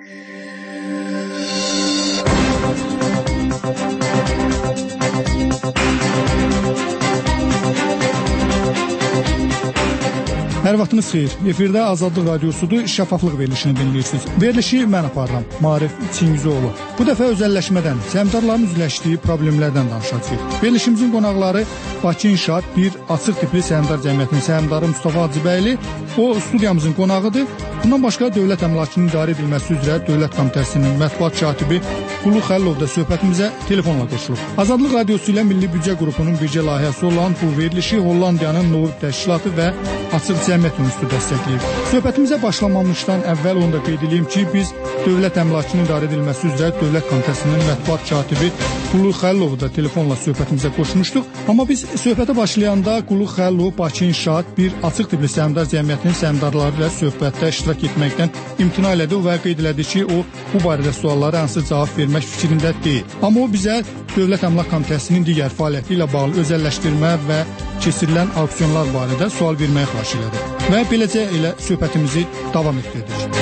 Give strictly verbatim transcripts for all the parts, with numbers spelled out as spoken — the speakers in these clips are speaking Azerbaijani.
Hər vaxtınız xeyir. Efirdə Azadlıq Radiosudur, şəffaflıq verilişini dinləyirsiniz. Verilişi mən aparıram, Maarif Çingizoğlu. Bu dəfə özəlləşmədən, səhmdarların üzləşdiyi problemlərdən danışacağıq. Verilişimizin qonaqları Bakı İnşaat bir açıq tipli səhmdar cəmiyyətinin səhmdarı Mustafa Hacıbəyli. O, studiyamızın qonağıdır. Bundan başqa Dövlət Əmlakının idarə edilməsi üzrə Dövlət Komitəsinin mətbuat katibi Qulu Xəlilov da söhbətimizə telefonla qoşulub. Azadlıq Radiosu ilə Milli Büdcə Qrupunun bircə layihəsi olan bu verilişi Hollandiyanın Novib Təşkilatı və Açıq Cəmiyyət Institutu dəstəkləyir. Söhbətimizə başlamamışdan əvvəl onu da qeyd edeyim ki, biz Dövlət Əmlakının idarə edilməsi üzrə Dövlət Komitəsinin mətbuat katibi Qulu Xəlilovu da telefonla söhbətimizə qoşmuşduq. Amma biz söhbətə başlayanda Qulu Xəlilov Bakı İnşaat bir açıq tipli səhmdar cəmiyyətinin səhmdarları ilə söhbətdə iştirak etməkdən imtina elədi və qeyd elədi ki, o bu barədə suallara hansı cavab vermək fikrində deyil. Amma o bizə Dövlət Əmlak Komitəsinin digər fəaliyyəti ilə bağlı özəlləşdirmə və keçirilən auksionlar barədə sual verməyə xahiş elədi. Və beləcə elə söhbətimizi davam etdirdik.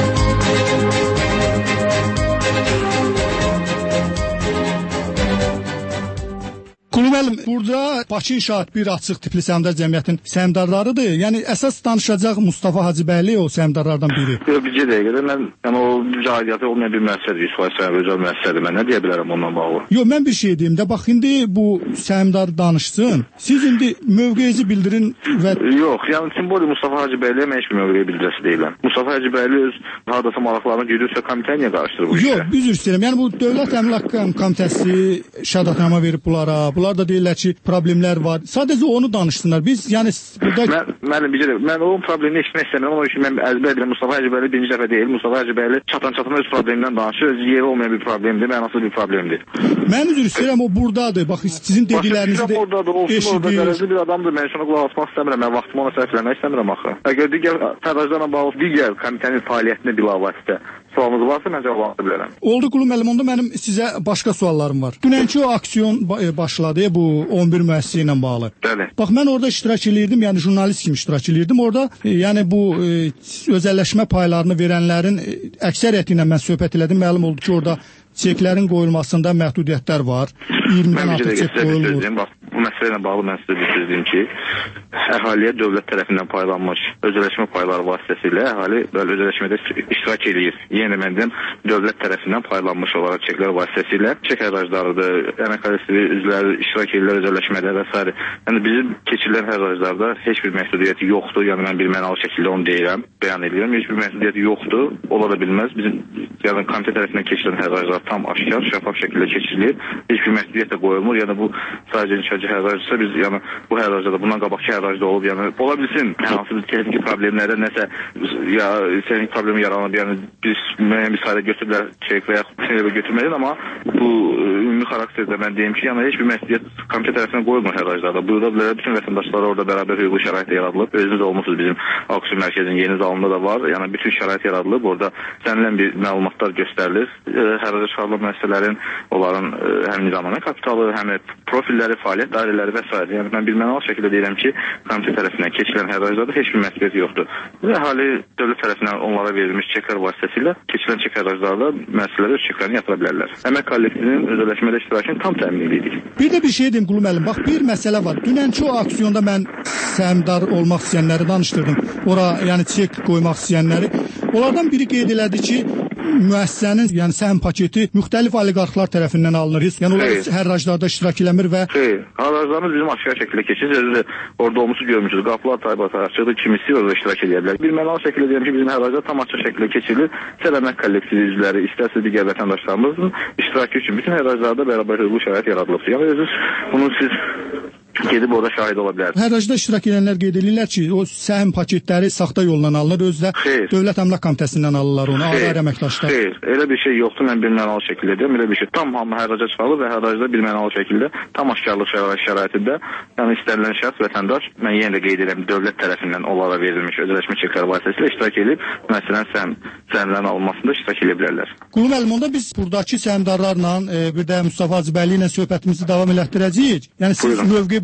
Qulu müəllim, burada Bakı İnşaat bir açıq tipli səhmdar cəmiyyətin səhmdarlarıdır. Yəni əsas danışacaq Mustafa Hacıbəyli o səhmdarlardan biri. Yox, bir dəqiqə. Mən yəni o aidiyyatı olmayan bir müəssisədir, yüz faiz səhmdar özəl müəssisədir. Mən nə deyə bilərəm onunla bağlı? Yox, mən bir şey deyim də. Bax indi bu səhmdar danışsın. Siz indi mövqeyinizi bildirin və Yox, yəni simvol Mustafa Hacıbəyliyə mən heç bir mövqeyi bildirəsi deyiləm. Mustafa Hacıbəyli öz hardasa maraqlarına gedirsə komitəyə niyə qarışdırır bu işə? Yox, üzr istəyirəm. Yəni bu Dövlət Əmlak Komitəsi şəhadətnamə verib bunlara. Bunlar da deyirlər ki, problemlər var. Sadəcə onu danışsınlar. Biz yəni burada Mən mənim bir mən o problemi eşitmək istəmirəm. Onun üçün mən əzbər edirəm. Mustafa Hacıbəyli birinci dəfə deyil. Mustafa Hacıbəyli çatan-çatan öz problemindən danışır. Öz yeri olmayan bir problemdir, mənasız bir problemdir. Mən üzr istəyirəm, o burdadır. Bax sizin dediklərinizi də oradadır, olsun orada qərəzli bir adamdır. Mən şuna qulaq asmaq istəmirəm. Mən vaxtımı ona sərf eləmək istəmirəm axı. Əgər digər tərəzilərlə bağlı digər komitənin fəaliyyətinə bilavasitə sualınız varsa mən cavab verə bilərəm. Oldu Qulu müəllim, onda mənim sizə başqa suallarım var. Dünənki o aksiyon başladı bu on bir müəssisə ilə bağlı. Bəli. Bax mən orada iştirak eləyirdim, yəni jurnalist kimi iştirak eləyirdim. Orada e, yəni bu e, özəlləşmə paylarını verənlərin e, əksəriyyəti ilə mən söhbət elədim. Məlum oldu ki, orada çeklərin qoyulmasında məhdudiyyətlər var. iyirmidən artıq çek qoyulur. Bax, bu məsələ ilə bağlı mən sizə bir söz deyim ki, əhaliyə dövlət tərəfindən paylanmış özələşmə payları vasitəsilə əhali belə özələşmədə iştirak eləyir. Yəni mən deyim, dövlət tərəfindən paylanmış olaraq çeklər vasitəsilə çek hərraclarıdır, əmək kollektivi üzvləri iştirak edirlər özələşmədə və s. Yəni bizim keçirilən hərraclarda heç bir məhdudiyyəti yoxdur. Yəni mən bir mənalı şəkildə onu deyirəm, bəyan edirəm. Heç bir məhdudiyyəti yoxdur, ola da bilməz. Bizim yəni komitə tərəfindən keçirilən hərraclar tam aşkar, şəffaf şəkildə keçirilir. Heç bir məhdudiyyət də qoyulmur. Yəni bu sadəcə inşacı hərracdırsa biz yəni bu hərracda bundan qabaqki hərracda olub, yəni ola bilsin hansı bir texniki problemlərdə nəsə ya texnik problem yaranıb, yəni biz müəyyən bir sayda götürürlər çek və ya götürmədin, amma bu ümumi xarakterdə mən deyim ki, yəni heç bir məhdudiyyət komitə tərəfindən qoyulmur hərraclarda. Burada bilərə bütün vətəndaşlara orada bərabər hüquqi şərait yaradılıb. Özünüz olmusunuz bizim auksion mərkəzinin yeni zalında da var. Yəni bütün şərait yaradılıb. Orada istənilən bir məlumatlar göstərilir. Hərraca çıxarılan müəssisələrin, onların həm nizamnamə kapitalı, həm profilləri, fəaliyyət dairələri və s. Yəni mən bilmənalı şəkildə deyirəm ki, komitə tərəfindən keçirilən hərraclarda heç bir məsuliyyət yoxdur. Və əhali dövlət tərəfindən onlara verilmiş çeklər vasitəsilə keçirilən çek hərraclarda müəssisələrə öz çeklərini yatıra bilərlər. Əmək kollektivinin özəlləşmədə iştirakını tam təmin edirik. Bir də bir şey deyim Qulu müəllim. Bax bir məsələ var. Dünənki o aksiyonda mən səhmdar olmaq istəyənləri danışdırdım. Ora yəni çek qoymaq istəyənləri. Onlardan biri qeyd elədi ki, müəssisənin yəni səhm paketi müxtəlif oliqarxlar tərəfindən alınır. Yəni onlar Xeyr. hərraclarda iştirak eləmir və Xeyr, hərraclarımız bizim aşkar şəkildə keçir. Özü orada olmuşuz, görmüşüz. Qapılar taybatı açıqdır, kimisi orada iştirak edə bilər. Bir mənalı şəkildə deyirəm ki, bizim hərraclar tam açıq şəkildə keçirilir. İstər əmək kollektivi üzvləri, istərsə digər vətəndaşlarımızın iştirakı üçün bütün hərraclarda bərabər hüquqi şərait yaradılıbdır. Yəni özünüz bunu siz gedib orada şahid ola bilər. Hərracda iştirak edənlər qeyd edirlər ki, o səhm paketləri saxta yolla alınır, özü də Dövlət Əmlak Komitəsindən alırlar onu, ayrı əməkdaşlar. Xeyr, elə bir şey yoxdur, mən bir mənalı şəkildə deyirəm, elə bir şey. Tam hamı hərraca çıxarılır və hərracda bir mənalı şəkildə, tam aşkarlıq şəraitində, yəni istənilən şəxs, vətəndaş, mən yenə də qeyd edirəm, dövlət tərəfindən onlara verilmiş özələşmə çekləri vasitəsilə iştirak edib, məsələn, səhm, səhmlərin alınmasında iştirak edə bilərlər. Qulu müəllim, onda biz buradakı səhmdarlarla, e, bir də Mustafa Hacıbəyli ilə söhbətimizi davam elətdirəcəyik. Yəni siz mövqe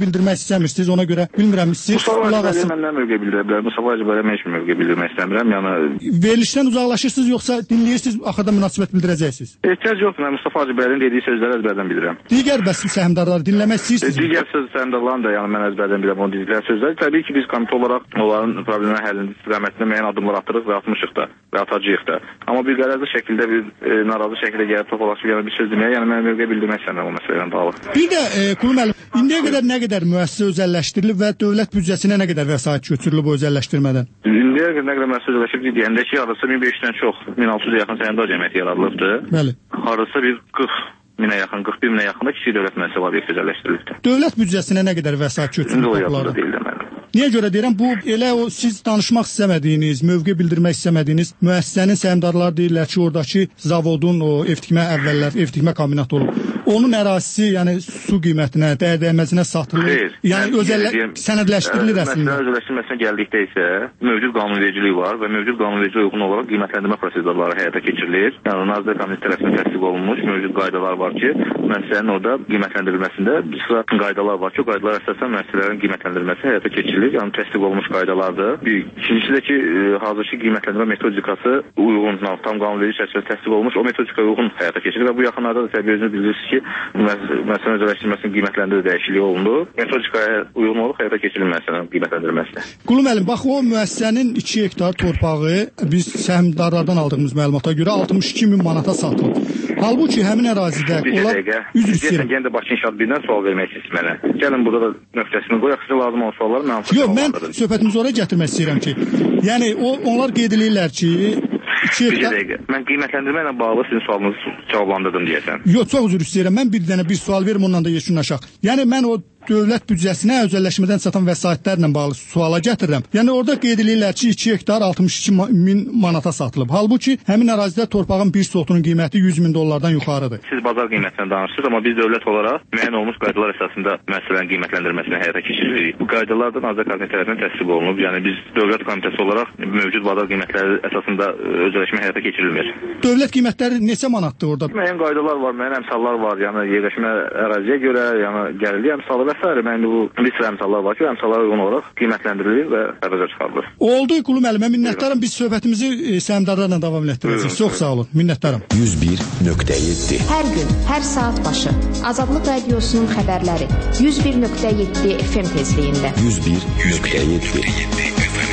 bildirmək istəmirsiniz, ona görə bilmirəm siz qulaq asın. Məndən mövqe bildirə bilər. Mustafa Hacıbəylə mən heç mövqe bildirmək istəmirəm. Yəni verilişdən uzaqlaşırsınız yoxsa dinləyirsiniz, axırda münasibət bildirəcəksiniz? Ehtiyac yoxdur. Mən Mustafa Hacıbəylə dediyi sözləri əzbərdən bilirəm. Digər bəs səhmdarları dinləmək istəyirsiniz? Digər söz səhmdarlarını da yəni mən əzbərdən bilirəm onun dedikləri sözləri. Təbii ki, biz komitə olaraq onların problemlərin həllinin istiqamətində müəyyən addımlar atırıq və atmışıq da və atacağıq da. Amma bir qərəzli şəkildə bir e, narazı şəkildə gəlib topalaşıb yəni bir söz deməyə, yəni mən mövqe bildirmək istəmirəm o məsələyə bağlı. Bir də e, Qulu müəllim, indiyə qədər nə qədər müəssisə özəlləşdirilib və dövlət büdcəsinə nə qədər vəsait götürülüb o özəlləşdirmədən? İndiyə qədər nə qədər müəssisə özəlləşdirilib deyəndə ki, arası min beş yüzdən çox, min altı yüzə yaxın səhmdar cəmiyyəti yaradılıbdır. Bəli. Arası bir qırx minə yaxın, qırx bir minə yaxın da kiçik dövlət müəssisə obyekti özəlləşdirilibdir. Dövlət büdcəsinə nə qədər vəsait götürülüb? Niyə görə deyirəm, bu elə o siz danışmaq istəmədiyiniz, mövqe bildirmək istəmədiyiniz müəssisənin səhmdarları deyirlər ki, oradakı zavodun o evtikmə əvvəllər, evtikmə kombinatı olub. Onun ərazisi, yəni su qiymətinə, dəyər-dəyməzinə satılır. Xeyr, yəni özəllə sənədləşdirilir əslində. Məsələn, özəlləşdirməsinə gəldikdə isə mövcud qanunvericilik var və mövcud qanunvericiliyə uyğun olaraq qiymətləndirmə prosedurları həyata keçirilir. Yəni Nazirlər Komitəsi tərəfindən təsdiq olunmuş mövcud qaydalar var ki, müəssisənin orada qiymətləndirilməsində bir sıra qaydalar var ki, o qaydalar əsasən müəssisələrin qiymətləndirilməsi həyata keçirilir. Yəni təsdiq olunmuş qaydalardır. Bir, ikincisi də ki, e, hazırki qiymətləndirmə metodikası uyğun, tam qanunverici çərçivədə təsdiq olunmuş, o metodikaya uyğun həyata keçirilir və bu yaxınlarda da təbii özünüz bilirsiniz ki, məsələn özəlləşdirməsinin qiymətlərində dəyişiklik olundu. Metodikaya uyğun olub həyata keçirilir məsələn qiymətləndirməsi. Qulu müəllim, bax o müəssisənin iki hektar torpağı biz səhmdarlardan aldığımız məlumata görə altmış iki min manata satılıb. Halbuki həmin ərazidə onlar üzr istəyirəm. Gəlin də Bakı İnşaat birdən sual vermək istəyirəm mənə. Gəlin burada da nöqtəsini qoyaq, sizə lazım olan sualları mən Yox, mən söhbətimizi oraya gətirmək istəyirəm ki, yəni o onlar qeyd edirlər ki, iki hektar... Mən qiymətləndirmə ilə bağlı sizin sualınızı cavablandırdım deyəsən. Yox, çox üzr istəyirəm. Mən bir dənə bir sual verim, ondan da yekunlaşaq. Yəni mən o dövlət büdcəsinə özəlləşmədən çatan vəsaitlərlə bağlı suala gətirirəm. Yəni orada qeyd edirlər ki, iki hektar altmış iki min manata satılıb. Halbuki həmin ərazidə torpağın bir sotunun qiyməti yüz min dollardan yuxarıdır. Siz bazar qiymətindən danışırsınız, amma biz dövlət olaraq müəyyən olmuş qaydalar əsasında məsələnin qiymətləndirməsini həyata keçiririk. Bu qaydalar da Nazirlər Komitəsi tərəfindən təsdiq olunub. Yəni biz dövlət komitəsi olaraq mövcud bazar qiymətləri əsasında özəlləşmə həyata keçirilmir. Dövlət qiymətləri neçə manatdır orada? Müəyyən qaydalar var, müəyyən əmsallar var. Yəni yerləşmə əraziyə görə, yəni gəlirli əmsalı və sair. Məndə bu bir sıra əmsallar var ki, əmsallara uyğun olaraq qiymətləndirilir və xəracə çıxarılır. Oldu Qulu müəllimə, minnətdaram. Biz söhbətimizi e, səhmdarlarla davam etdirəcəyik. Çox sağ olun. Minnətdaram. yüz bir nöqtə yeddi. Hər gün, hər saat başı Azadlıq Radiosunun xəbərləri yüz bir nöqtə yeddi F M tezliyində. yüz bir nöqtə yeddi.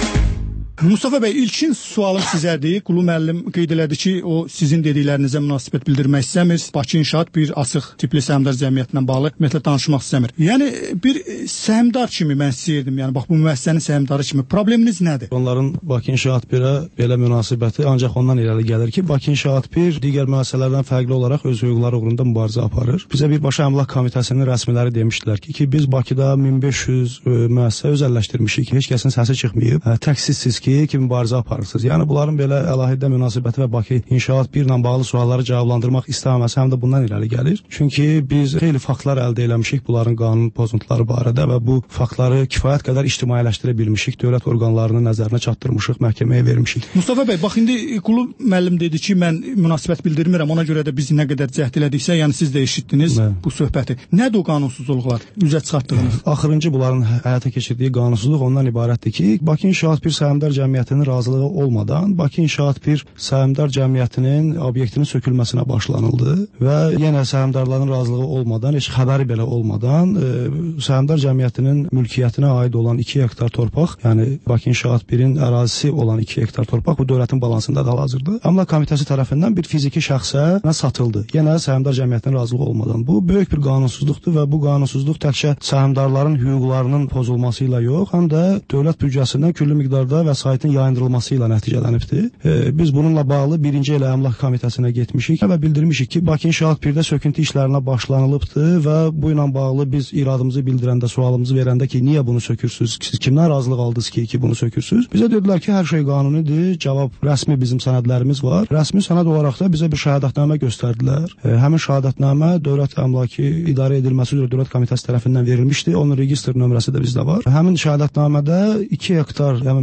Mustafa bəy, ilkin sualım sizədir. Qulu müəllim qeyd elədi ki, o sizin dediklərinizə münasibət bildirmək istəmir. Bakı İnşaat bir asıq tipli səhmdar cəmiyyətinə bağlı ümumiyyətlə danışmaq istəmir. Yəni bir səhmdar kimi mən istəyirdim, yəni bax bu müəssisənin səhmdarı kimi probleminiz nədir? Onların Bakı İnşaat birə belə münasibəti ancaq ondan irəli gəlir ki, Bakı İnşaat bir digər müəssisələrdən fərqli olaraq öz hüquqları uğrunda mübarizə aparır. Bizə birbaşa Əmlak Komitəsinin rəsmiləri demişdilər ki, ki biz Bakıda min beş yüz müəssisə özəlləşdirmişik. Heç kəsin səsi çıxmayıb. Təqsissiz ki, ki mübarizə aparırsınız. Yəni bunların belə əlahiddə münasibəti və Bakı İnşaat bir ilə bağlı sualları cavablandırmaq istəməməsi həm də bundan irəli gəlir. Çünki biz xeyli faktlar əldə eləmişik bunların qanun pozuntuları barədə və bu faktları kifayət qədər ictimailəşdirə bilmişik, dövlət orqanlarının nəzərinə çatdırmışıq, məhkəməyə vermişik. Mustafa bəy, bax indi Qulu müəllim dedi ki, mən münasibət bildirmirəm, ona görə də biz nə qədər cəhd elədiksə, yəni siz də eşitdiniz Mə. bu söhbəti. Nədir o qanunsuzluqlar? Üzə çıxartdığınız? Axırıncı bunların həyata keçirdiyi qanunsuzluq ondan ibarətdir ki, Bakı İnşaat bir səhmdar cəmiyyətinin razılığı olmadan Bakı İnşaat bir səhmdar cəmiyyətinin obyektinin sökülməsinə başlanıldı və yenə səhmdarların razılığı olmadan, heç xəbəri belə olmadan e, səhmdar cəmiyyətinin mülkiyyətinə aid olan iki hektar torpaq, yəni Bakı İnşaat birin ərazisi olan iki hektar torpaq bu dövlətin balansında da hazırdır. Əmlak Komitəsi tərəfindən bir fiziki şəxsə satıldı. Yenə səhmdar cəmiyyətinin razılığı olmadan. Bu böyük bir qanunsuzluqdur və bu qanunsuzluq təkcə səhmdarların hüquqlarının pozulması ilə yox, həm də dövlət büdcəsindən küllü miqdarda vəsaitin yayındırılması ilə nəticələnibdir. E, biz bununla bağlı birinci elə Əmlak Komitəsinə getmişik və bildirmişik ki, Bakı İnşaat birdə söküntü işlərinə başlanılıbdır və bu ilə bağlı biz iradımızı bildirəndə, sualımızı verəndə ki, niyə bunu sökürsünüz, siz kimdən razılıq aldınız ki, ki bunu sökürsünüz? Bizə dedilər ki, hər şey qanunidir, cavab rəsmi bizim sənədlərimiz var. Rəsmi sənəd olaraq da bizə bir şəhadətnamə göstərdilər. E, həmin şəhadətnamə Dövlət Əmlakı İdarə Edilməsi üzrə Dövlət Komitəsi tərəfindən verilmişdi. Onun registr nömrəsi də bizdə var. Həmin şəhadətnamədə iki hektar, yəni müəssisənin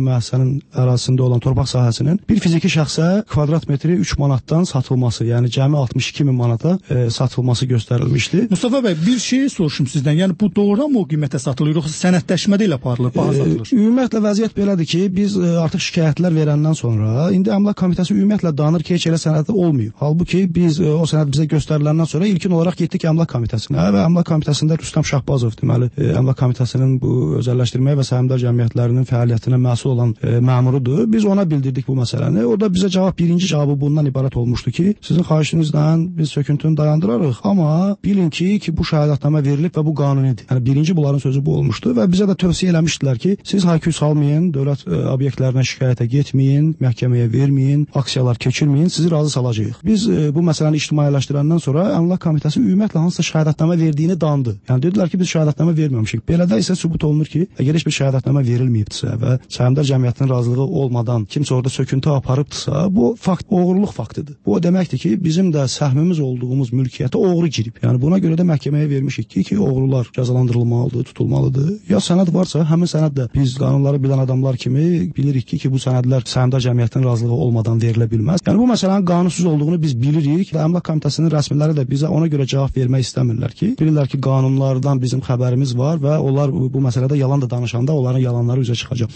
cəmiyyətinin ərazisində olan torpaq sahəsinin bir fiziki şəxsə kvadrat metri üç manatdan satılması, yəni cəmi altmış iki min manata e, satılması göstərilmişdi. Mustafa bəy, bir şey soruşum sizdən. Yəni bu doğrudan mı o qiymətə satılır, yoxsa sənədləşmə ilə aparılır, baha satılır? E, ümumiyyətlə vəziyyət belədir ki, biz e, artıq şikayətlər verəndən sonra indi Əmlak Komitəsi ümumiyyətlə danır ki, heç elə sənədi olmayıb. Halbuki biz e, o sənəd bizə göstəriləndən sonra ilkin olaraq getdik Əmlak Komitəsinə və Əmlak Komitəsində Rüstəm Şahbazov deməli e, Əmlak Komitəsinin bu özəlləşdirmə və səhmdar cəmiyyətlərinin fəaliyyətinə məsul olan e, məmurudur. Biz ona bildirdik bu məsələni. O da bizə cavab, birinci cavabı bundan ibarət olmuşdu ki, sizin xahişinizlə biz söküntünü dayandırarıq, amma bilin ki, ki bu şəhadətnamə verilib və bu qanunidir. Yəni birinci bunların sözü bu olmuşdu və bizə də tövsiyə eləmişdilər ki, siz haykü salmayın, dövlət e, obyektlərinə şikayətə getməyin, məhkəməyə verməyin, aksiyalar keçirməyin, sizi razı salacağıq. Biz e, bu məsələni ictimailəşdirəndən sonra Əmlak Komitəsi ümumiyyətlə hansısa şəhadətnamə verdiyini dandı. Yəni dedilər ki, biz şəhadətnamə verməmişik. Belədə isə sübut olunur ki, əgər heç bir şəhadətnamə verilməyibdirsə və səhmdar cəmiyyətinin razılığı olmadan kimsə orada söküntü aparıbdırsa, bu fakt oğurluq faktıdır. Bu o deməkdir ki, bizim də səhmimiz olduğumuz mülkiyyətə oğru girib. Yəni buna görə də məhkəməyə vermişik ki, ki oğrular cəzalandırılmalıdır, tutulmalıdır. Ya sənəd varsa, həmin sənəd də biz qanunları bilən adamlar kimi bilirik ki, ki bu sənədlər səhmdar cəmiyyətinin razılığı olmadan verilə bilməz. Yəni bu məsələnin qanunsuz olduğunu biz bilirik və Əmlak Komitəsinin rəsmiləri də bizə ona görə cavab vermək istəmirlər ki, bilirlər ki, qanunlardan bizim xəbərimiz var və onlar bu, bu məsələdə yalan da danışanda onların yalanları üzə çıxacaq.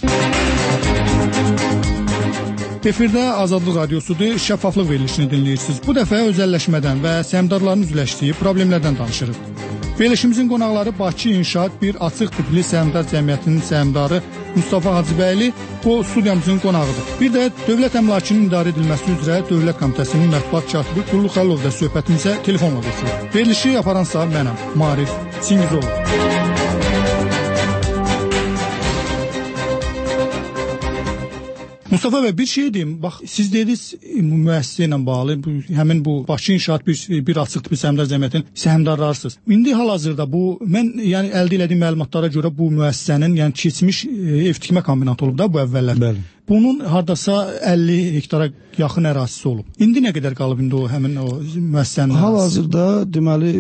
Efirdə Azadlıq Radiosudur, şəffaflıq verilişini dinləyirsiniz. Bu dəfə özəlləşmədən və səhmdarların üzləşdiyi problemlərdən danışırıq. Verilişimizin qonaqları Bakı İnşaat bir açıq tipli səhmdar cəmiyyətinin səhmdarı Mustafa Hacıbəyli, bu studiyamızın qonağıdır. Bir də dövlət əmlakının idarə edilməsi üzrə Dövlət Komitəsinin mətbuat katibi Qulluq Xəlilov da söhbətimizə telefonla qoşulur. Verilişi yaparansa mənəm, Marif Çingizoğlu. Mustafa bəy, bir şey deyim. Bax, siz dediniz müəssisə ilə bağlı, bu, həmin bu Bakı İnşaat bir, bir açıq tipli səhmdar cəmiyyətin səhmdarlarısınız. İndi hal-hazırda bu, mən yəni əldə etdiyim məlumatlara görə bu müəssisənin, yəni keçmiş e, ev tikmə kombinatı olub da bu əvvəllər. Bəli. Bunun hardasa əlli hektara yaxın ərazisi olub. İndi nə qədər qalıb indi o həmin o müəssisənin? Hal-hazırda deməli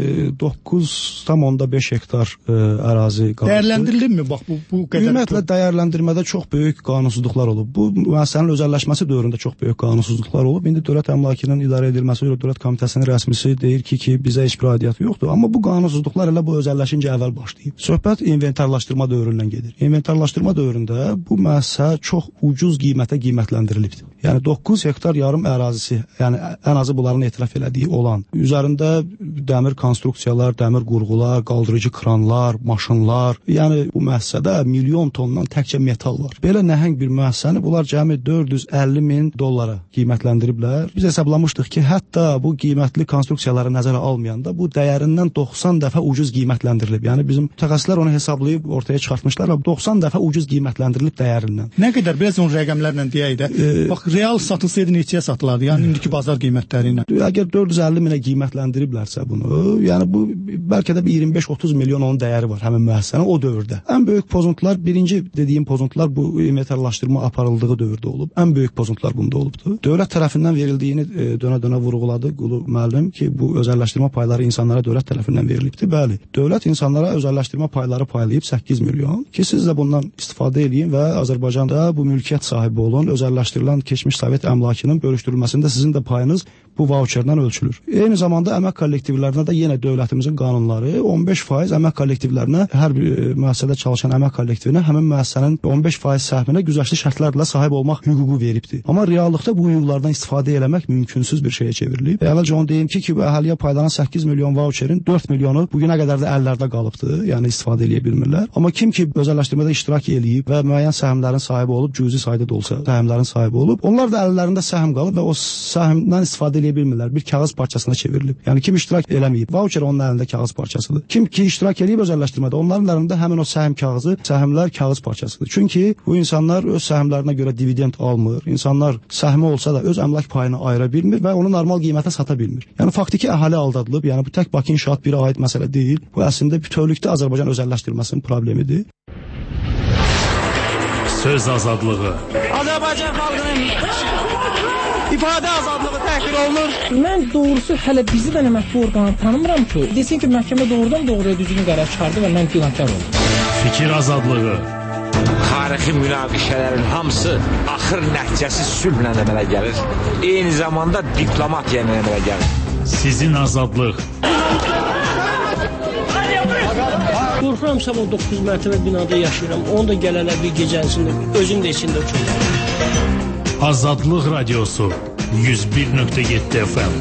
doqquz tam onda beş hektar e, ərazi qalıb. Dəyərləndirilirmi bax bu bu qədər? Ümumiyyətlə dəyərləndirmədə çox böyük qanunsuzluqlar olub. Bu müəssisənin özəlləşməsi dövründə çox böyük qanunsuzluqlar olub. İndi dövlət əmlakının idarə edilməsi üzrə Dövlət Komitəsinin rəsmisi deyir ki, ki bizə heç bir aidiyyəti yoxdur. Amma bu qanunsuzluqlar elə bu özəlləşincə əvvəl başlayıb. Söhbət inventarlaşdırma dövründən gedir. İnventarlaşdırma dövründə bu müəssisə çox ucuz qiymətə qiymətləndirilibdir. Yəni doqquz hektar yarım ərazisi, yəni ən azı bunların etiraf elədiyi olan, üzərində dəmir konstruksiyalar, dəmir qurğular, qaldırıcı kranlar, maşınlar, yəni bu müəssisədə milyon tondan təkcə metal var. Belə nəhəng bir müəssisəni bunlar cəmi dörd yüz əlli min dollara qiymətləndiriblər. Biz hesablamışdıq ki, hətta bu qiymətli konstruksiyaları nəzərə almayanda bu dəyərindən doxsan dəfə ucuz qiymətləndirilib. Yəni bizim mütəxəssislər onu hesablayıb ortaya çıxartmışlar və doxsan dəfə ucuz qiymətləndirilib dəyərindən. Nə qədər biraz onun rəqəmlərlə deyək də. E, bax real satılsaydı neçəyə satılardı? Yəni e, indiki bazar qiymətləri ilə. Əgər dörd yüz əlli minə qiymətləndiriblərsə bunu, yəni bu bəlkə də bir iyirmi beş otuz milyon onun dəyəri var həmin müəssisənin o dövrdə. Ən böyük pozuntular, birinci dediyim pozuntular bu inventarlaşdırma aparıldığı dövrdə olub. Ən böyük pozuntular bunda olubdu. Dövlət tərəfindən verildiyini e, dönə-dönə vurğuladı Qulu müəllim ki, bu özəlləşdirmə payları insanlara dövlət tərəfindən verilibdi. Bəli, dövlət insanlara özəlləşdirmə payları paylayıb səkkiz milyon ki, siz də bundan istifadə edin və Azərbaycanda bu mülkiyyət sahibi olun, özəlləşdirilən keçmiş Sovet əmlakının bölüşdürülməsində sizin də payınız bu vauçerdən ölçülür. Eyni zamanda əmək kollektivlərinə də yenə dövlətimizin qanunları on beş faiz əmək kollektivlərinə, hər bir müəssisədə çalışan əmək kollektivinə həmin müəssisənin on beş faiz səhminə güzəştli şərtlərlə sahib olmaq hüququ veribdir. Amma reallıqda bu hüquqlardan istifadə eləmək mümkünsüz bir şeyə çevrilib. Əvvəlcə onu deyim ki, ki bu əhaliyə paylanan səkkiz milyon vauçerin dörd milyonu bugünə qədər də əllərdə qalıbdı, yəni istifadə edə bilmirlər. Amma kim ki özəlləşdirmədə iştirak eləyib və müəyyən səhmlərin sahibi olub, cüzi sayda da olsa səhmlərin sahibi olub, onlar da əllərində səhm qalıb və o səhmdən istifadə edə bilmirlər. Bir kağız parçasına çevrilib. Yəni kim iştirak eləməyib, vauçer onun əlində kağız parçasıdır. Kim ki iştirak eləyib özəlləşdirmədə, onların əlində həmin o səhm kağızı, səhmlər kağız parçasıdır. Çünki bu insanlar öz səhmlərinə görə dividend almır. İnsanlar səhmi olsa da öz əmlak payını ayıra bilmir və onu normal qiymətə sata bilmir. Yəni faktiki əhali aldadılıb. Yəni bu tək Bakı İnşaat birə aid məsələ deyil. Bu əslində bütövlükdə Azərbaycan özəlləşdirməsinin problemidir. Söz azadlığı. Azərbaycan xalqının ifadə azadlığı təhqir olunur. Mən doğrusu hələ bizi də mətbu orqanı tanımıram ki, desin ki, məhkəmə doğrudan doğruya düzgün qərar çıxardı və mən günahkar oldum. Fikir azadlığı. tarixi münaqişələrin hamısı axır nəticəsi sülhlə əmələ gəlir. Eyni zamanda diplomatiya ilə əmələ gəlir. Sizin azadlıq. Qorxuram sabah doqquz mərtəbə binada yaşayıram. Onu da gələlər bir gecəsində, özüm də içində uçurum. Azadlıq radiosu yüz bir nöqtə yeddi F M.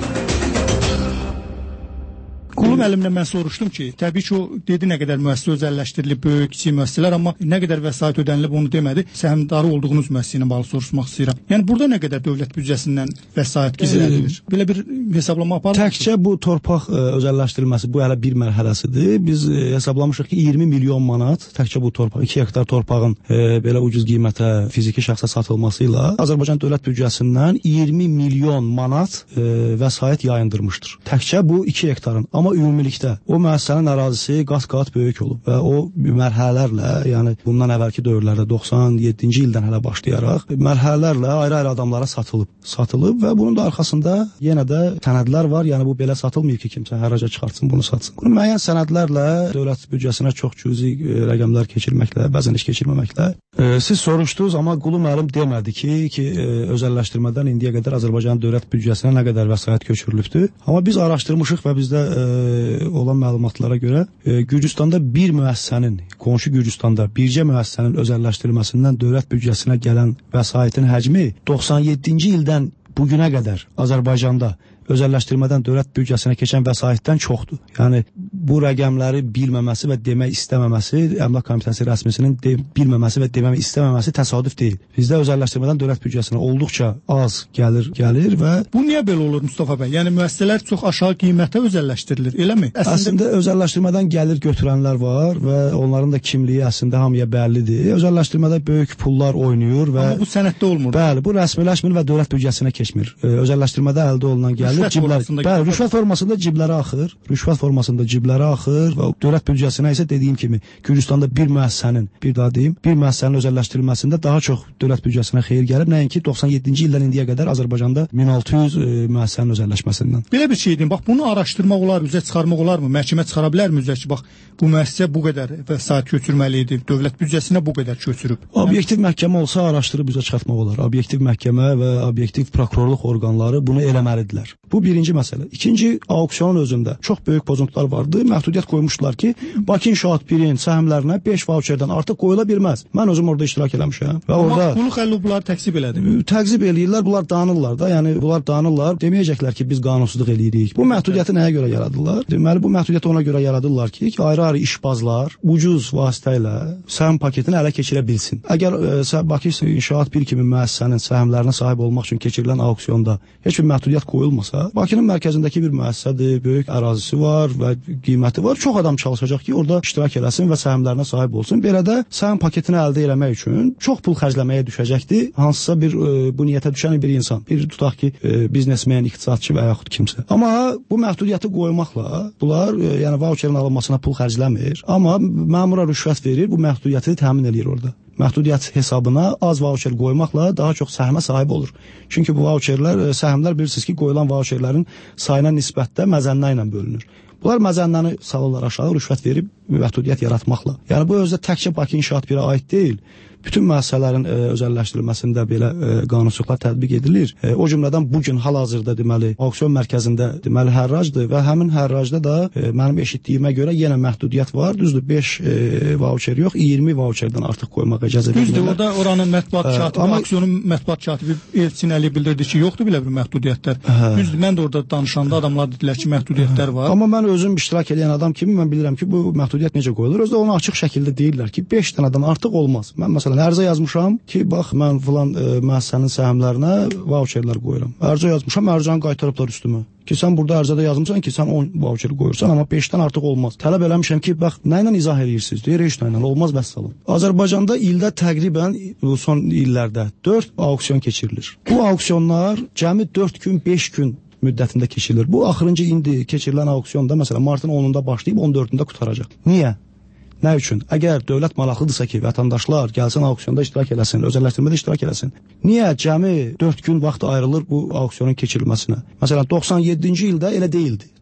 Qulu müəllimlə mən soruşdum ki, təbii ki, o dedi nə qədər müəssisə özəlləşdirilib, böyük, kiçik müəssisələr, amma nə qədər vəsait ödənilib onu demədi. Səhmdarı olduğunuz müəssisə ilə bağlı soruşmaq istəyirəm. Yəni burada nə qədər dövlət büdcəsindən vəsait gizlədilir? Belə bir hesablama aparılır. Təkcə bu torpaq ə, özəlləşdirilməsi bu hələ bir mərhələsidir. Biz ə, hesablamışıq ki, iyirmi milyon manat təkcə bu torpaq, iki hektar torpağın ə, belə ucuz qiymətə fiziki şəxsə satılması ilə Azərbaycan dövlət büdcəsindən iyirmi milyon manat ə, vəsait yayındırmışdır. Təkcə bu iki hektarın. Amma ümumilikdə o müəssisənin ərazisi qat-qat böyük olub və o mərhələlərlə, yəni bundan əvvəlki dövrlərdə doxsan yeddinci ildən hələ başlayaraq mərhələlərlə ayrı-ayrı adamlara satılıb. Satılıb və bunun da arxasında yenə də sənədlər var. Yəni bu belə satılmayıb ki, kimsə hərraca çıxartsın, bunu satsın. Bunu müəyyən sənədlərlə dövlət büdcəsinə çox cüzi rəqəmlər keçirməklə, bəzən iş keçirməməklə. E, siz soruşdunuz, amma Qulu müəllim demədi ki, ki e, özəlləşdirmədən indiyə qədər Azərbaycan dövlət büdcəsinə nə qədər vəsait köçürülübdür. Amma biz araşdırmışıq və bizdə e, olan məlumatlara görə e, Gürcüstanda bir müəssisənin, qonşu Gürcüstanda bircə müəssisənin özəlləşdirilməsindən dövlət büdcəsinə gələn vəsaitin həcmi doxsan yeddinci ildən bu günə qədər Azərbaycanda özəlləşdirmədən dövlət büdcəsinə keçən vəsaitdən çoxdur. Yəni bu rəqəmləri bilməməsi və demək istəməməsi, Əmlak Komitəsi rəsmisinin de, bilməməsi və demək istəməməsi təsadüf deyil. Bizdə özəlləşdirmədən dövlət büdcəsinə olduqca az gəlir, gəlir və bu niyə belə olur Mustafa bəy? Yəni müəssisələr çox aşağı qiymətə özəlləşdirilir, eləmi? Əslində, əslində özəlləşdirmədən gəlir götürənlər var və onların da kimliyi əslində hamıya bəllidir. Özəlləşdirmədə böyük pullar oynayır və amma bu sənəddə olmur. Bəli, bu rəsmiləşmir və dövlət büdcəsinə keçmir. Özəlləşdirmədə əldə olunan gəlir Ciblər, bəli, rüşvət formasında ciblərə axır, rüşvət formasında ciblərə axır və dövlət büdcəsinə isə dediyim kimi Gürcüstanda bir müəssisənin, bir daha deyim, bir müəssisənin özəlləşdirilməsində daha çox dövlət büdcəsinə xeyir gəlib, nəinki doxsan yeddinci ildən indiyə qədər Azərbaycanda min altı yüz e, müəssisənin özəlləşməsindən. Belə bir şey deyim, bax bunu araşdırmaq olar, üzə çıxarmaq olarmı? Məhkəmə çıxara bilərmi üzə ki, bax bu müəssisə bu qədər vəsait köçürməli idi, dövlət büdcəsinə bu qədər köçürüb? Obyektiv məhkəmə olsa araşdırıb üzə çıxartmaq olar. Obyektiv məhkəmə və obyektiv prokurorluq orqanları bunu eləməlidirlər. Bu birinci məsələ. İkinci, auksionun özündə çox böyük pozuntular vardı. Məhdudiyyət qoymuşdular ki, Bakı İnşaat birin səhmlərinə beş vauçerdən artıq qoyula bilməz. Mən özüm orada iştirak eləmişəm. Və orada bunu xəllu bunlar təqsib elədi. Təqsib eləyirlər, bunlar danırlar da. Yəni bunlar danırlar. Deməyəcəklər ki, biz qanunsuzluq eləyirik. Bu məhdudiyyəti nəyə görə yaradırlar? Deməli bu məhdudiyyəti ona görə yaradırlar ki, ki ayrı-ayrı işbazlar ucuz vasitə ilə səhm paketini ələ keçirə bilsin. Əgər e, Bakı İnşaat bir kimi müəssisənin səhmlərinə sahib olmaq üçün keçirilən auksionda heç bir məhdudiyyət qoyulmasa, Bakının mərkəzindəki bir müəssisədir, böyük ərazisi var və qiyməti var. Çox adam çalışacaq ki, orada iştirak eləsin və səhmlərinə sahib olsun. Belə də səhm paketini əldə etmək üçün çox pul xərcləməyə düşəcəkdir. Hansısa bir e, bu niyyətə düşən bir insan, bir tutaq ki, e, biznesmen, iqtisadçı və yaxud kimsə. Amma bu məhdudiyyəti qoymaqla bunlar e, yəni vauçerin alınmasına pul xərcləmir, amma məmura rüşvət verir, bu məhdudiyyəti təmin eləyir orada. Məhdudiyyət hesabına az vauçer qoymaqla daha çox səhmə sahib olur. Çünki bu vauçerlər, səhmlər bilirsiniz ki, qoyulan vauçerlərin sayına nisbətdə məzənnə ilə bölünür. Bunlar məzənnəni salırlar aşağı, rüşvət verib məhdudiyyət yaratmaqla. Yəni bu özdə təkcə Bakı İnşaat birə aid deyil. Bütün müəssisələrin e, özəlləşdirilməsində belə e, qanunsuzluqlar tətbiq edilir. E, o cümlədən bu gün hal-hazırda deməli auksion mərkəzində deməli hərracdır və həmin hərracda da e, mənim eşitdiyimə görə yenə məhdudiyyət var. Düzdür, beş e, vauçer yox, iyirmi vauçerdən artıq qoymağa icazə verirlər. Düzdür, orada oranın mətbuat katibi, amma auksionun mətbuat katibi Elçin Əli bildirdi ki, yoxdur belə bir məhdudiyyətlər. Hə. Düzdür, mən də orada danışanda adamlar dedilər ki, məhdudiyyətlər var. Amma mən özüm iştirak edən adam kimi mən bilirəm ki, bu məhdudiyyət necə qoyulur. Özdə onu açıq şəkildə deyirlər ki, beş dənədən artıq olmaz. Mən məsələn ərizə yazmışam ki, bax mən filan e, müəssisənin səhmlərinə vauçerlər qoyuram. Ərizə yazmışam, ərizəni qaytarıblar üstümə. Ki sən burada ərizədə yazmısan ki, sən on vauçer qoyursan, amma beşdən artıq olmaz. Tələb eləmişəm ki, bax nə ilə izah edirsiniz? Deyir, heç nə ilə olmaz vəssalam. Azərbaycanda ildə təqribən bu son illərdə dörd auksion keçirilir. Bu auksionlar cəmi dörd gün, beş gün müddətində keçirilir. Bu axırıncı indi keçirilən auksionda məsələn martın onunda başlayıb on dördündə qurtaracaq. Niyə? Nə üçün? Əgər dövlət maraqlıdırsa ki, vətəndaşlar gəlsin auksionda iştirak eləsin, özəlləşdirmədə iştirak eləsin. Niyə cəmi dörd gün vaxt ayrılır bu auksionun keçirilməsinə? Məsələn, doxsan yeddinci ildə elə deyildi.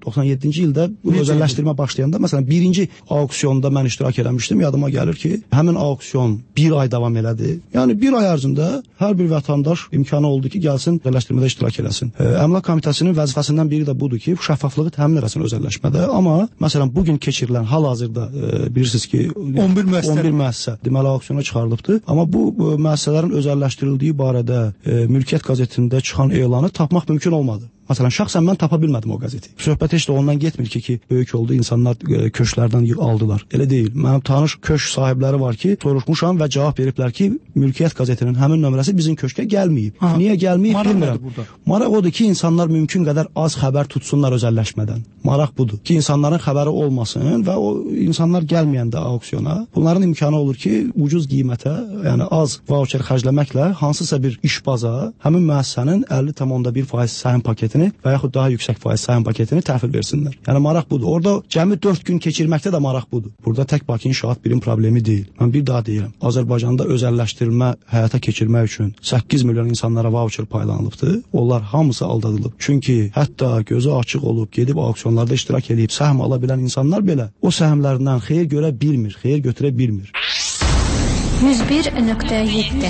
doxsan yeddinci ildə bu özəlləşdirmə başlayanda, məsələn, birinci auksionda mən iştirak eləmişdim. Yadıma gəlir ki, həmin auksion bir ay davam elədi. Yəni bir ay ərzində hər bir vətəndaş imkanı oldu ki, gəlsin özəlləşdirmədə iştirak eləsin. E, Əmlak Komitəsinin vəzifəsindən biri də budur ki, şəffaflığı təmin eləsin özəlləşmədə. Amma məsələn, bugün keçirilən hal-hazırda e, bilirsiniz ki, on bir müəssisə deməli auksiona çıxarılıbdır. Amma bu e, müəssisələrin özəlləşdirildiyi barədə e, Mülkiyyət qəzetində çıxan elanı tapmaq mümkün olmadı. Məsələn, şəxsən mən tapa bilmədim o qəzeti. Söhbət heç də ondan getmir ki, ki böyük oldu, insanlar e, köşklərdən aldılar. Elə deyil. Mənim tanış köşk sahibləri var ki, soruşmuşam və cavab veriblər ki, Mülkiyyət qəzetinin həmin nömrəsi bizim köşkə gəlməyib. Ha, niyə gəlməyib bilmirəm. Maraq odur ki, insanlar mümkün qədər az xəbər tutsunlar özəlləşmədən. Maraq budur ki, insanların xəbəri olmasın və o insanlar gəlməyəndə auksiona bunların imkanı olur ki, ucuz qiymətə, yəni az voucher xərcləməklə hansısa bir iş baza həmin müəssisənin əlli tam bir faiz səhəm paketi və yaxud daha yüksək faiz səhəm paketini təhvil versinlər. Yəni maraq budur. Orada cəmi dörd gün keçirməkdə də maraq budur. Burada tək Bakı İnşaat birin problemi deyil. Mən bir daha deyirəm. Azərbaycanda özəlləşdirmə həyata keçirmək üçün səkkiz milyon insanlara voucher paylanılıbdır. Onlar hamısı aldadılıb. Çünki hətta gözü açıq olub, gedib auksionlarda iştirak edib səhm ala bilən insanlar belə o səhmlərindən xeyir görə bilmir, xeyir götürə bilmir. yüz bir nöqtə yeddi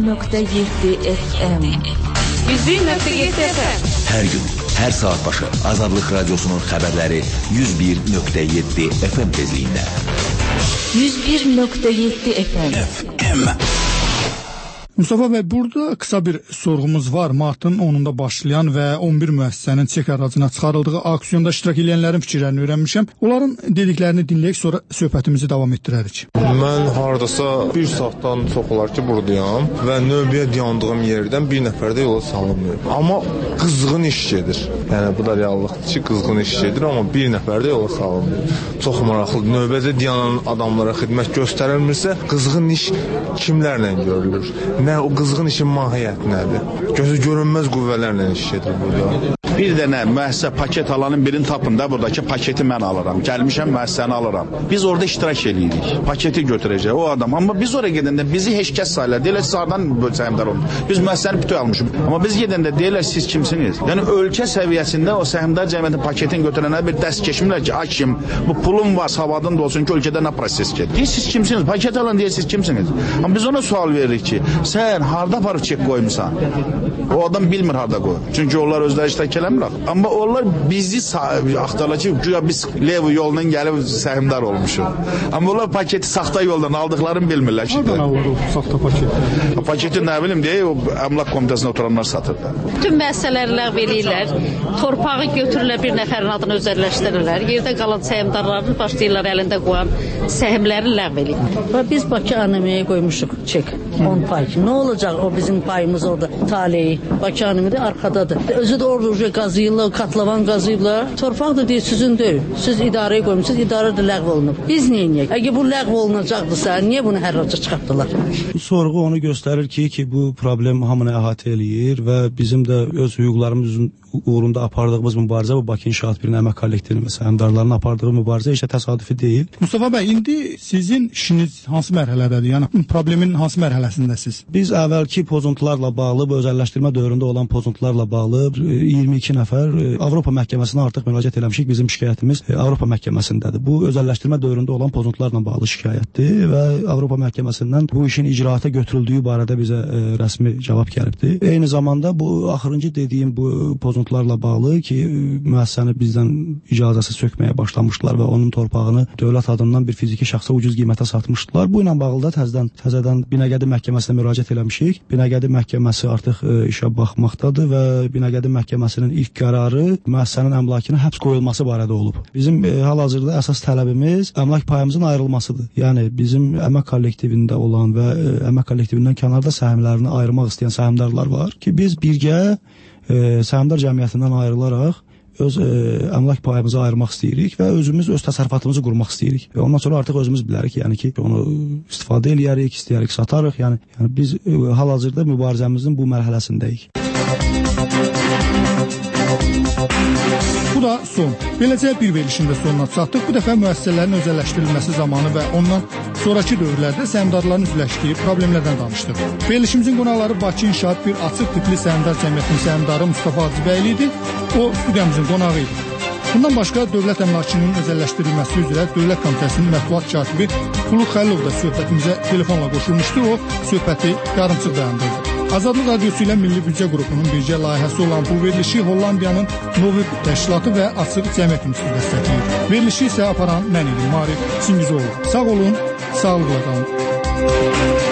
F M yüz bir nöqtə yeddi F M. Hər gün, hər saat başı Azadlıq Radiosunun xəbərləri yüz bir nöqtə yeddi F M tezliyində. yüz bir nöqtə yeddi F M. F M. Mustafa bəy, burada qısa bir sorğumuz var. Martın onunda başlayan və on bir müəssisənin çek ərazinə çıxarıldığı auksionda iştirak edənlərin fikirlərini öyrənmişəm. Onların dediklərini dinləyək, sonra söhbətimizi davam etdirərik. Mən hardasa bir saatdan çox olar ki, buradayam və növbəyə dayandığım yerdən bir nəfər də yola salınmıyor. Amma qızğın iş gedir. Yəni bu da reallıqdır ki, qızğın iş gedir, amma bir nəfər də yola salınmıyor. Çox maraqlıdır. Növbədə dayanan adamlara xidmət göstərilmirsə, qızğın iş kimlərlə görülür? Nə o qızğın işin mahiyyəti nədir? Gözü görünməz qüvvələrlə iş gedir burada. Bir dənə müəssisə paket alanın birini tapın da, buradakı paketi mən alıram. Gəlmişəm müəssisəni alıram. Biz orada iştirak edirik. Paketi götürəcək o adam. Amma biz oraya gedəndə bizi heç kəs sayılır. Deyirlər, siz hardan səhmdar olmuş? Biz müəssisəni bütöv almışıq. Amma biz gedəndə deyirlər, siz kimsiniz? Yəni ölkə səviyyəsində o səhmdar cəmiyyətin paketini götürənə bir dəst keçmirlər ki, ay kim, bu pulum var, savadın da olsun ki, ölkədə nə proses gedir. Deyir, siz kimsiniz? Paket alan deyir, siz kimsiniz? Amma biz ona sual veririk ki, sən harda aparıb çek qoymusan? O adam bilmir harda qoy. Çünki onlar özləri iştirak eləmir. Amma onlar bizi axtarlar ki, güya biz Levo yolundan gəlib səhmdar olmuşuq. Amma onlar paketi saxta yoldan aldıqlarını bilmirlər. Hardan alır o saxta paketi? Paketi nə bilim deyə, o Əmlak Komitəsində oturanlar satırlar. Bütün müəssisələri ləğv eləyirlər. Torpağı götürürlər, bir nəfərin adını özəlləşdirirlər. Yerdə qalan səhmdarlarını başlayırlar əlində qoyan səhmləri ləğv eləyirlər. Və biz Bakı Anəmiyə qoymuşuq çek. on pay. Nə olacaq o bizim payımız orada? Taleyi. Bakı Anəmidə arxadadır. Özü də orada qazıyırlar, katlavan qazıyırlar. Torpaq da deyir, sizin deyil. Siz idarəyə qoymuşsunuz, idarə də ləğv olunub. Biz neyiniyək? Əgər bu ləğv olunacaqdırsa, niyə bunu hər raca çıxartdılar? Bu sorğu onu göstərir ki, ki bu problem hamını əhatə eləyir və bizim də öz hüquqlarımız uğrunda apardığımız mübarizə bu Bakı İnşaat birinin əmək kollektivinin və səhmdarların apardığı mübarizə heç də təsadüfi deyil. Mustafa bəy, indi sizin işiniz hansı mərhələdədir? Yəni problemin hansı mərhələsindəsiz? Biz əvvəlki pozuntularla bağlı, bu özəlləşdirmə dövründə olan pozuntularla bağlı iyirmi iki nəfər Avropa məhkəməsinə artıq müraciət eləmişik. Bizim şikayətimiz Avropa məhkəməsindədir. Bu özəlləşdirmə dövründə olan pozuntularla bağlı şikayətdir və Avropa məhkəməsindən bu işin icraata götürüldüyü barədə bizə e, rəsmi cavab gəlibdir. Eyni zamanda bu axırıncı dediyim bu pozuntularla bağlı ki, müəssisəni bizdən icazəsiz sökməyə başlamışdılar və onun torpağını dövlət adından bir fiziki şəxsə ucuz qiymətə satmışdılar. Bu ilə bağlı da təzədən təzədən Binəqədi məhkəməsinə müraciət eləmişik. Binəqədi məhkəməsi artıq e, işə baxmaqdadır və Binəqədi məhkəməsinin ilk qərarı müəssisənin əmlakının həbs qoyulması barədə olub. Bizim e, hal-hazırda əsas tələbimiz əmlak payımızın ayrılmasıdır. Yəni bizim əmək kollektivində olan və e, əmək kollektivindən kənarda səhmlərini ayırmaq istəyən səhmdarlar var ki, biz birgə e, səhmdar cəmiyyətindən ayrılaraq öz e, əmlak payımızı ayırmaq istəyirik və özümüz öz təsərrüfatımızı qurmaq istəyirik. Və ondan sonra artıq özümüz bilərik, yəni ki, onu istifadə eləyərik, istəyərik satarıq. Yəni, yəni biz e, hal-hazırda mübarizəmizin bu mərhələsindəyik. Bu da son. Beləcə bir verilişin də sonuna çatdıq. Bu dəfə müəssisələrin özəlləşdirilməsi zamanı və ondan sonraki dövrlərdə səhmdarların üzləşdiyi problemlərdən danışdıq. Verilişimizin qonaqları Bakı İnşaat bir açıq tipli səhmdar cəmiyyətinin səhmdarı Mustafa Hacıbəyli idi. O studiyamızın qonağı idi. Bundan başqa dövlət əmlakının özəlləşdirilməsi üzrə Dövlət Komitəsinin mətbuat katibi Xuluq Xəlilov da söhbətimizə telefonla qoşulmuşdu. O söhbəti yarımçıq dayandırdı. Azadlıq Radiosu ilə Milli Büdcə Qrupunun birgə layihəsi olan bu verilişi Hollandiyanın Novib təşkilatı və Açıq Cəmiyyət Ünsiyyəti dəstəkləyir. Verilişi isə aparan mən idim, Marif Çingizoğlu. Sağ olun, sağlıqla qalın.